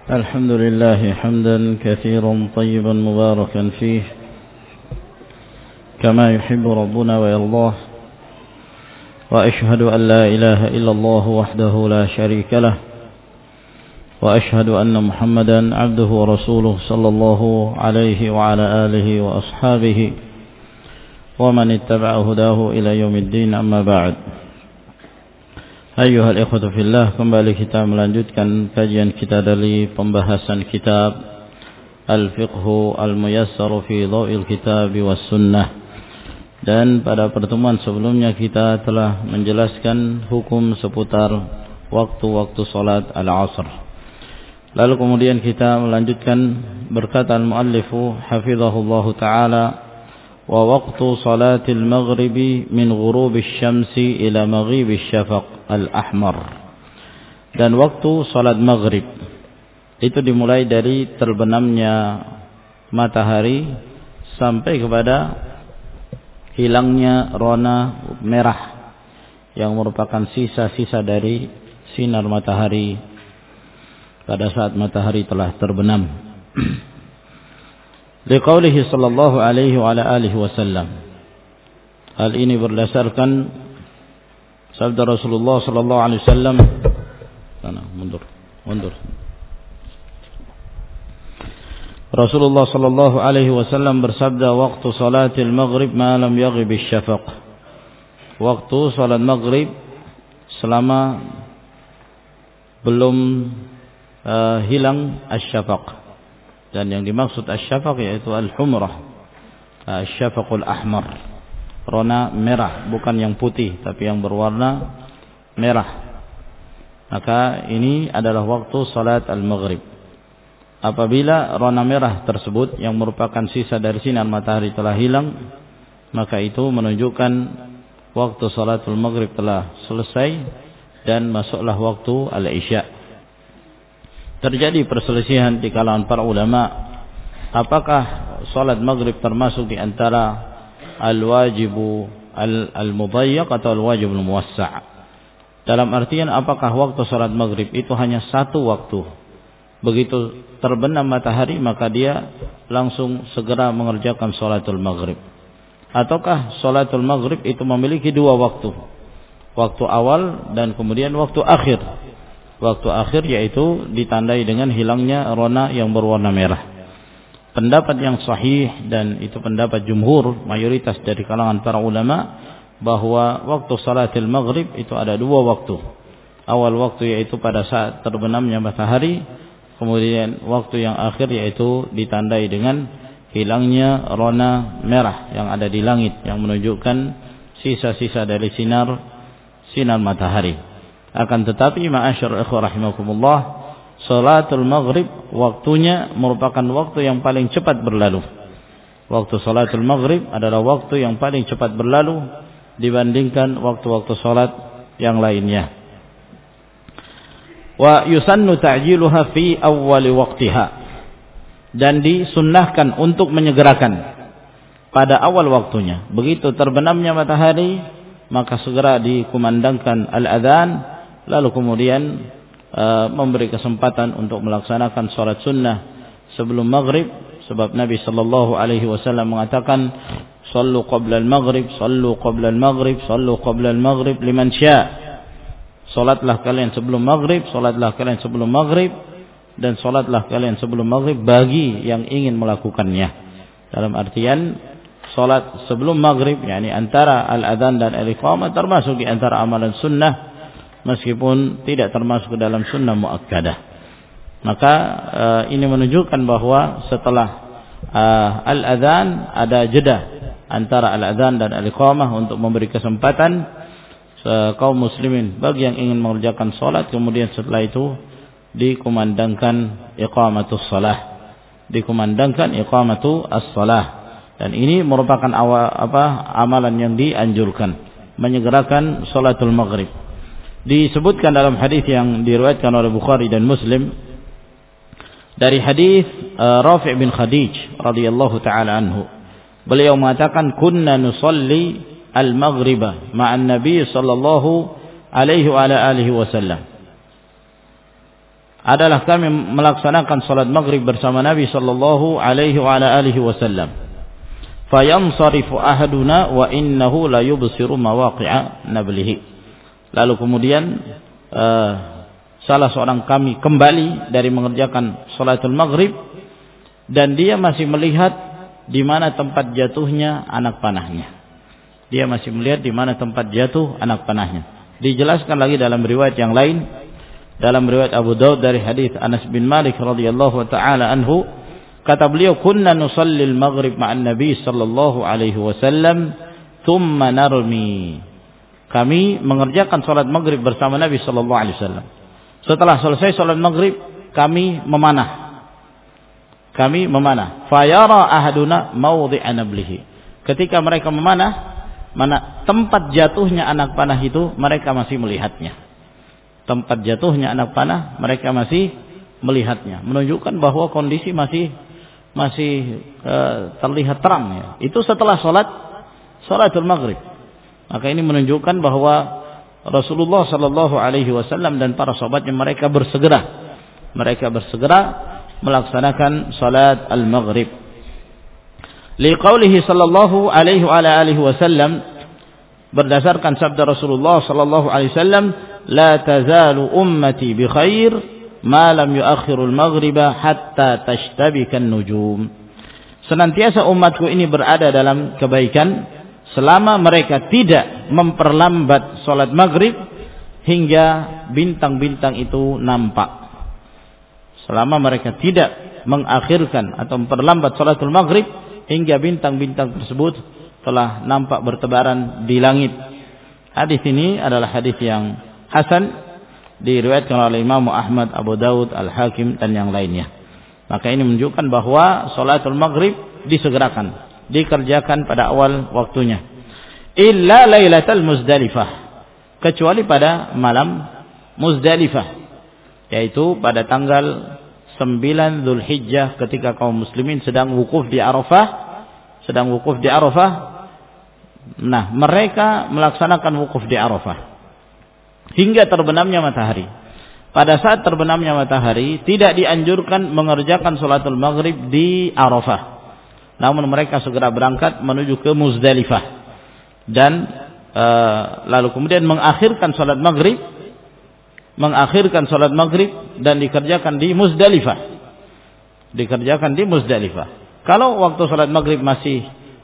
الحمد لله حمدا كثيرا طيبا مباركا فيه كما يحب ربنا ويرضاه وأشهد أن لا إله إلا الله وحده لا شريك له وأشهد أن محمدا عبده ورسوله صلى الله عليه وعلى آله وأصحابه ومن اتبع هداه إلى يوم الدين أما بعد. Ayyuhal ikhwatu fillah, kembali kita melanjutkan kajian kita dari pembahasan kitab Al-Fiqhu Al-Muyassar fi Dhaw'il Kitab was Sunnah. Dan pada pertemuan sebelumnya kita telah menjelaskan hukum seputar waktu-waktu salat al-asr. Lalu kemudian kita melanjutkan berkata al-muallifu hafizahullahu ta'ala, wa waqtu salatil maghribi min ghurubish syamsi ila maghibish syafaq al-ahmar. Dan waktu salat maghrib itu dimulai dari terbenamnya matahari sampai kepada hilangnya rona merah yang merupakan sisa-sisa dari sinar matahari pada saat matahari telah terbenam. Liqaulihi sallallahu alaihi wa ala alihi wasallam. Hal ini berdasarkan sabda Rasulullah sallallahu alaihi wasallam. Mundur. Rasulullah sallallahu alaihi wasallam bersabda, waktu salatil maghrib ma lam yaghib asy-syafaq. Waktu salat maghrib selama belum hilang asy-syafaq. Dan yang dimaksud asy-syafaq yaitu al-humrah, asy-syafaqul ahmar, rona merah, bukan yang putih tapi yang berwarna merah. Maka ini adalah waktu salat al-maghrib. Apabila rona merah tersebut yang merupakan sisa dari sinar matahari telah hilang, maka itu menunjukkan waktu salatul maghrib telah selesai dan masuklah waktu al-isya. Terjadi perselisihan di kalangan para ulama, apakah salat maghrib termasuk di antara al-wajibu al-mudayyiq atau al-wajib al-muwassa'. Dalam artian apakah waktu salat maghrib itu hanya satu waktu, begitu terbenam matahari maka dia langsung segera mengerjakan salatul maghrib, ataukah salatul maghrib itu memiliki dua waktu, waktu awal dan kemudian waktu akhir. Waktu akhir yaitu ditandai dengan hilangnya rona yang berwarna merah. Pendapat yang sahih dan itu pendapat jumhur, mayoritas dari kalangan para ulama, bahwa waktu salatil maghrib itu ada dua waktu. Awal waktu yaitu pada saat terbenamnya matahari, kemudian waktu yang akhir yaitu ditandai dengan hilangnya rona merah yang ada di langit yang menunjukkan sisa-sisa dari sinar matahari. Akan tetapi ma'asyar ikhwah rahimakumullah, salatul maghrib waktunya merupakan waktu yang paling cepat berlalu. Waktu salatul maghrib adalah waktu yang paling cepat berlalu dibandingkan waktu-waktu salat yang lainnya. Wa yusannu ta'jiluha fi awwali waqtiha. Dan disunnahkan untuk menyegerakan pada awal waktunya. Begitu terbenamnya matahari, maka segera dikumandangkan al-adzan, lalu kemudian memberi kesempatan untuk melaksanakan salat sunnah sebelum maghrib, sebab Nabi sallallahu alaihi wasallam mengatakan, "Shallu qabla al-maghrib, shallu qabla al-maghrib, shallu qabla al-maghrib liman syaa." Salatlah kalian sebelum maghrib, salatlah kalian sebelum maghrib, dan salatlah kalian sebelum maghrib bagi yang ingin melakukannya. Dalam artian salat sebelum maghrib, yakni antara al-adzan dan al-iqamah, termasuk di antara amalan sunnah meskipun tidak termasuk ke dalam sunnah muakkadah. Maka ini menunjukkan bahwa setelah al-adzan ada jeda antara al-adzan dan al-iqamah untuk memberi kesempatan kaum muslimin bagi yang ingin mengerjakan salat, kemudian setelah itu dikumandangkan iqamatus shalah, dikumandangkan iqamatu as-shalah. Dan ini merupakan amalan yang dianjurkan, menyegerakan salatul maghrib. Disebutkan dalam hadis yang diriwayatkan oleh Bukhari dan Muslim dari hadis Rafi' bin Khadij radhiyallahu taala anhu. Beliau mengatakan, kunna nusalli al-maghriba ma'an nabi sallallahu alaihi wa ala alihi wasallam. adalah kami melaksanakan salat maghrib bersama Nabi sallallahu alaihi wa ala alihi wasallam. Fayansarifu ahaduna wa innahu la yubsiru mawaqi'a nablihi. Lalu kemudian salah seorang kami kembali dari mengerjakan salatul maghrib dan dia masih melihat di mana tempat jatuhnya anak panahnya. Dia masih melihat di mana tempat jatuh anak panahnya. Dijelaskan lagi dalam riwayat yang lain, dalam riwayat Abu Daud dari hadis Anas bin Malik radhiyallahu taala anhu, kata beliau, kunna nusalli al-maghrib ma'an nabi sallallahu alaihi wasallam thumma narmi. Kami mengerjakan salat maghrib bersama Nabi sallallahu alaihi wasallam. Setelah selesai salat maghrib, kami memanah. Fayara ahaduna mawdi'a nablihi. Ketika mereka memanah, mana tempat jatuhnya anak panah itu mereka masih melihatnya. Tempat jatuhnya anak panah mereka masih melihatnya, menunjukkan bahwa kondisi masih terlihat terang ya. Itu setelah salatul maghrib. Maka ini menunjukkan bahwa Rasulullah sallallahu alaihi wasallam dan para sahabatnya mereka bersegera melaksanakan salat al-maghrib. Liqaulihi sallallahu alaihi wa alihi wasallam, berdasarkan sabda Rasulullah sallallahu alaihi wasallam, la tazalu ummati bi khair ma lam yuakhiru al-maghriba hatta tashtabika an-nujum. Senantiasa umatku ini berada dalam kebaikan selama mereka tidak memperlambat salat maghrib hingga bintang-bintang itu nampak. Selama mereka tidak mengakhirkan atau memperlambat salatul maghrib hingga bintang-bintang tersebut telah nampak bertebaran di langit. Hadis ini adalah hadis yang hasan, diriwayatkan oleh Imam Ahmad, Abu Daud, Al-Hakim dan yang lainnya. Maka ini menunjukkan bahwa salatul maghrib disegerakan, dikerjakan pada awal waktunya. Illa lailatul Muzdalifah, kecuali pada malam Muzdalifah, yaitu pada tanggal 9 Dzulhijjah ketika kaum muslimin sedang wukuf di Arafah. Nah, mereka melaksanakan wukuf di Arafah hingga terbenamnya matahari. Pada saat terbenamnya matahari tidak dianjurkan mengerjakan salatul maghrib di Arafah. Namun mereka segera berangkat menuju ke Muzdalifah dan lalu kemudian mengakhirkan salat maghrib dan dikerjakan di Muzdalifah. Kalau waktu salat maghrib masih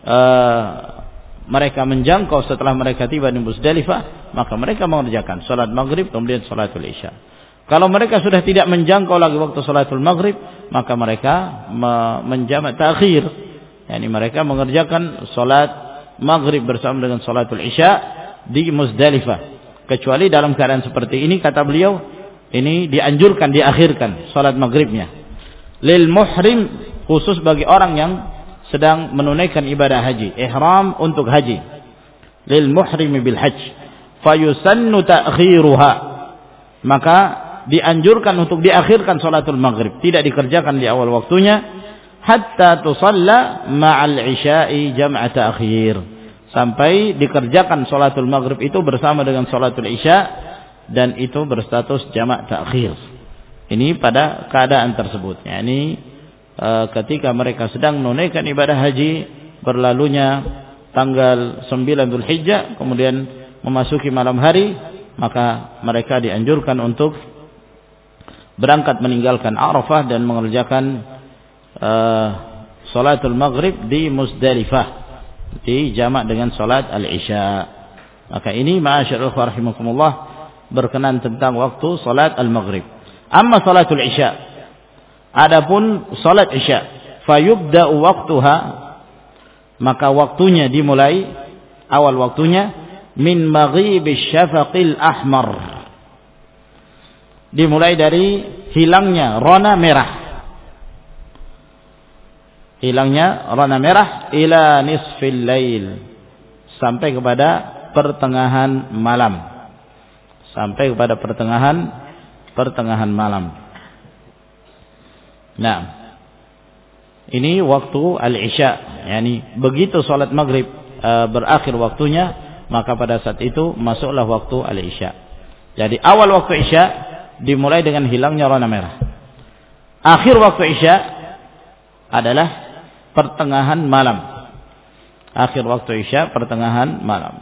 mereka menjangkau setelah mereka tiba di Muzdalifah, maka mereka mengerjakan salat maghrib kemudian salatul isya. Kalau mereka sudah tidak menjangkau lagi waktu salatul maghrib, maka mereka menjamak takhir, yakni mereka mengerjakan salat maghrib bersama dengan salatul isya di Muzdalifah. Kecuali dalam keadaan seperti ini, kata beliau, ini dianjurkan diakhirkan salat maghribnya. Lil muhrim, khusus bagi orang yang sedang menunaikan ibadah haji, ihram untuk haji. Lil muhrim bil hajj, fayusannu ta'khiruha, maka dianjurkan untuk diakhirkan salatul maghrib, tidak dikerjakan di awal waktunya, hatta tusalla ma'al isya'i jam'a ta'khir, sampai dikerjakan salatul maghrib itu bersama dengan salatul isya dan itu berstatus jamak ta'khir. Ini pada keadaan tersebut, yakni ketika mereka sedang menunaikan ibadah haji, berlalunya tanggal 9 Dzulhijjah kemudian memasuki malam hari, maka mereka dianjurkan untuk berangkat meninggalkan Arafah dan mengerjakan salatul maghrib di Muzdalifah, di jamak dengan salat al-isya. Maka ini ma'asyiral rahimakumullah berkenan tentang waktu salat al-maghrib. Amma salatul isya, adapun salat isya, fayubda'u waqtuha, maka waktunya dimulai, awal waktunya min maghibisy syafaqil ahmar, dimulai dari hilangnya rona merah, ila nisfil lail, sampai kepada pertengahan malam, malam. Nah, ini waktu al-isya, yakni begitu salat maghrib berakhir waktunya, maka pada saat itu masuklah waktu al-isya. Jadi awal waktu isya dimulai dengan hilangnya warna merah. Akhir waktu Isya adalah pertengahan malam. Akhir waktu Isya pertengahan malam.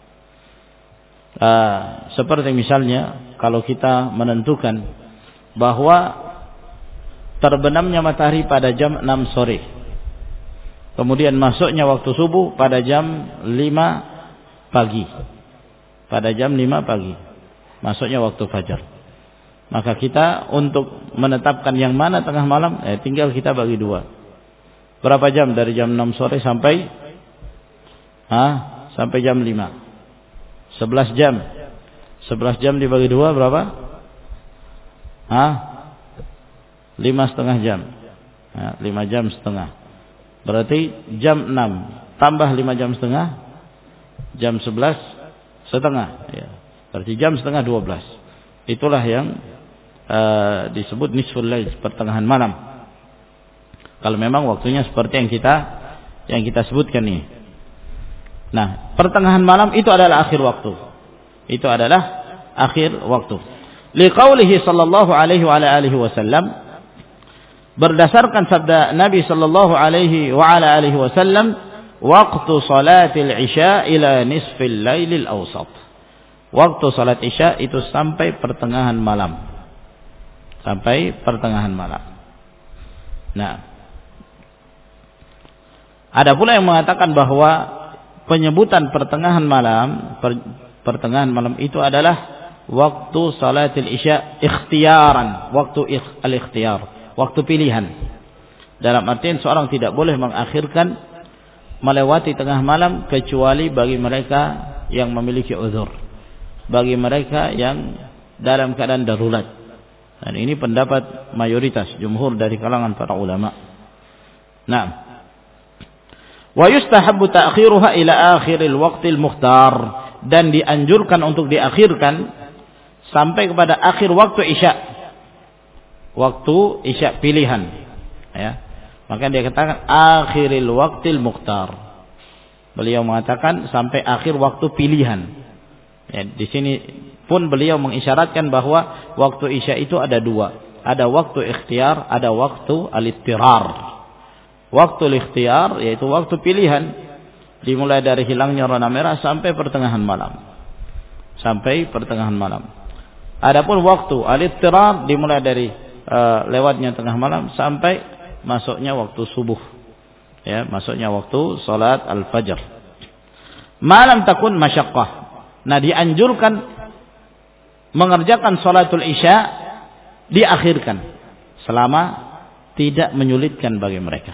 Seperti misalnya kalau kita menentukan bahwa terbenamnya matahari pada jam 6 sore, kemudian masuknya waktu subuh pada jam 5 pagi. Pada jam 5 pagi masuknya waktu fajar. Maka kita untuk menetapkan yang mana tengah malam, tinggal kita bagi dua. Berapa jam dari jam 6 sore sampai jam 5? 11 jam. 11 jam dibagi dua berapa? 5,5 jam. 5 jam setengah. Berarti jam 6 tambah 5 jam setengah, jam 11 setengah. Ya. Berarti jam setengah 12. Itulah yang disebut nisful lail, pertengahan malam. Kalau memang waktunya seperti yang kita sebutkan ini. Nah, pertengahan malam itu adalah akhir waktu. Itu adalah akhir waktu. Liqaulihi sallallahu alaihi wa alihi wasallam, berdasarkan sabda Nabi sallallahu alaihi wa alihi wasallam, waktu salatil isya ila nisfil lailil awsat. Waktu salat isya itu sampai pertengahan malam. Sampai pertengahan malam. Nah, ada pula yang mengatakan bahwa penyebutan pertengahan malam itu adalah waktu salatil isya ikhtiyaran, waktu al-ikhtiyar, waktu pilihan. Dalam artian seorang tidak boleh mengakhirkan melewati tengah malam kecuali bagi mereka yang memiliki uzur, bagi mereka yang dalam keadaan darurat. Dan ini pendapat mayoritas jumhur dari kalangan para ulama. Nah, wa yustahabbu ta'khiruha ila akhiril waqtil mukhtar, dan dianjurkan untuk diakhirkan sampai kepada akhir waktu Isya. Waktu Isya pilihan, ya. Maka dia katakan akhiril waqtil mukhtar. Beliau mengatakan sampai akhir waktu pilihan. Ya, di sini pun beliau mengisyaratkan bahwa waktu Isya itu ada dua. Ada waktu ikhtiar, ada waktu al-ittirar. Waktu al-ikhtiyar yaitu waktu pilihan, dimulai dari hilangnya warna merah sampai pertengahan malam. Sampai pertengahan malam. Adapun waktu al-ittirar dimulai dari lewatnya tengah malam sampai masuknya waktu subuh. Ya, masuknya waktu salat al-fajr. Malam takun masyaqqah. Nah, dianjurkan mengerjakan salatul isya diakhirkan selama tidak menyulitkan bagi mereka.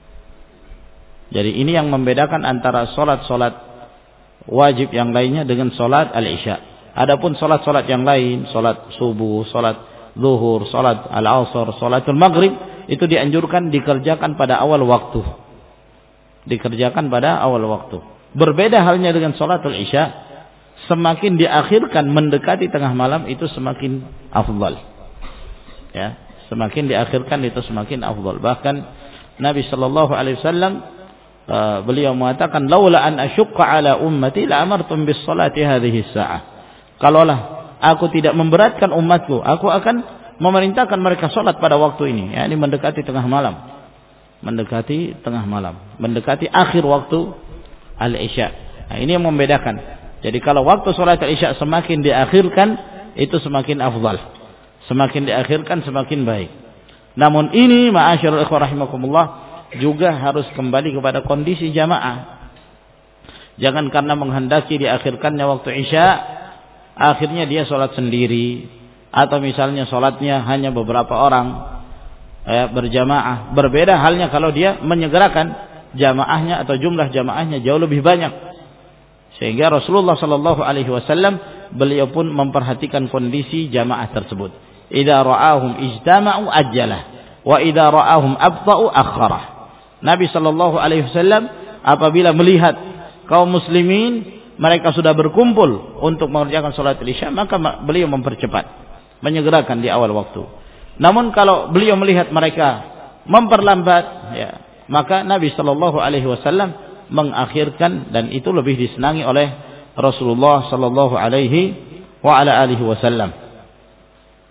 Jadi ini yang membedakan antara salat-salat wajib yang lainnya dengan salat al-isya. Adapun salat-salat yang lain, salat subuh, salat zuhur, salat al-asr, salatul maghrib, itu dianjurkan dikerjakan pada awal waktu. Dikerjakan pada awal waktu. Berbeda halnya dengan salatul isya. Semakin diakhirkan mendekati tengah malam itu semakin afdal. Ya, semakin diakhirkan itu semakin afdal. Bahkan Nabi sallallahu alaihi wasallam beliau mengatakan, laula an asyqa ala ummati la amartum bis salati hadhihi as-sa'ah. Kalaulah aku tidak memberatkan umatku, aku akan memerintahkan mereka salat pada waktu ini, yakni mendekati tengah malam. Mendekati tengah malam, mendekati akhir waktu al-isya. Nah, ini yang membedakan. Jadi kalau waktu salat isya semakin diakhirkan, itu semakin afdal. Semakin diakhirkan semakin baik. Namun ini ma'asyiral ikhwah rahimakumullah juga harus kembali kepada kondisi jamaah. Jangan karena menghendaki diakhirkannya waktu isya, akhirnya dia salat sendiri, atau misalnya salatnya hanya beberapa orang berjamaah. Berbeda halnya kalau dia menyegerakan jamaahnya atau jumlah jamaahnya jauh lebih banyak. Sehingga Rasulullah sallallahu alaihi wasallam beliau pun memperhatikan kondisi jamaah tersebut. Idza ra'ahum ijtama'u ajjalah wa idza ra'ahum abta'u akhkharah. Nabi sallallahu alaihi wasallam apabila melihat kaum muslimin mereka sudah berkumpul untuk mengerjakan salat isya, maka beliau mempercepat, menyegerakan di awal waktu. Namun kalau beliau melihat mereka memperlambat, ya, maka Nabi sallallahu alaihi wasallam mengakhirkan, dan itu lebih disenangi oleh Rasulullah sallallahu alaihi wa ala alihi wasallam.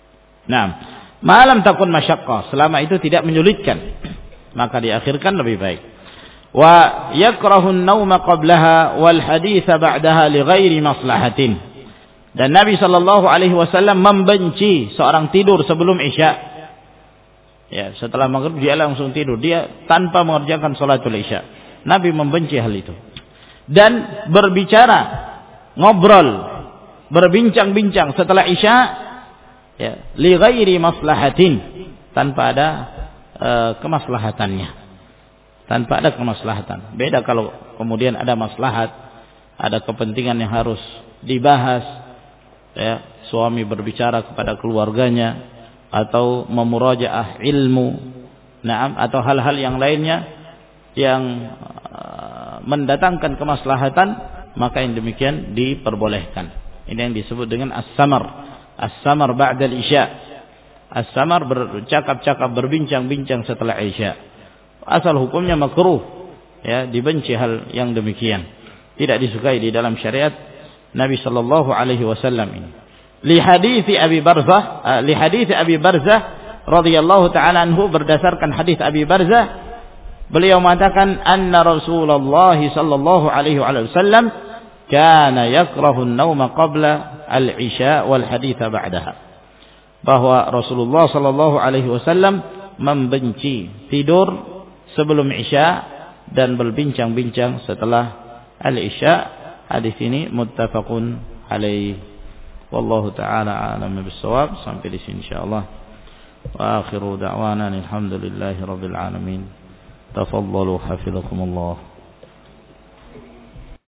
Nah, malam takun masyaqqah, selama itu tidak menyulitkan, maka diakhirkan lebih baik. Wa yakrahu an-nauma qablaha wal haditsa ba'daha li ghairi maslahatin. Dan Nabi sallallahu alaihi wasallam membenci seorang tidur sebelum Isya. Ya, setelah maghrib dia langsung tidur, dia tanpa mengerjakan salatul Isya. Nabi membenci hal itu. Dan berbicara, ngobrol, berbincang-bincang setelah Isya, ya, li ghairi maslahatin, tanpa ada kemaslahatannya, tanpa ada kemaslahatan. Beda kalau kemudian ada maslahat, ada kepentingan yang harus dibahas, ya, suami berbicara kepada keluarganya atau memurajaah ilmu, naam, atau hal-hal yang lainnya yang mendatangkan kemaslahatan, maka yang demikian diperbolehkan. Ini yang disebut dengan as-samar. As-samar ba'da al-isya. As-samar bercakap-cakap, berbincang-bincang setelah Isya. Asal hukumnya makruh, ya, dibenci hal yang demikian. Tidak disukai di dalam syariat Nabi sallallahu alaihi wasallam ini. Li hadits Abi Barzah radhiyallahu taala anhu, berdasarkan hadis Abi Barzah, beliau mengatakan anna Rasulullah sallallahu alaihi wasallam kana yakrahu an-nauma qabla al-isya wal haditsa ba'daha. Bahwa Rasulullah sallallahu alaihi wasallam membenci tidur sebelum Isya dan berbincang-bincang setelah al-Isya. Hadis ini muttafaqun alaih. Wallahu ta'ala a'lam bis-shawab. Sampai di sini insyaallah. Wa akhiru da'wana alhamdulillahi rabbil alamin. Tafaddalu hafizakumullah.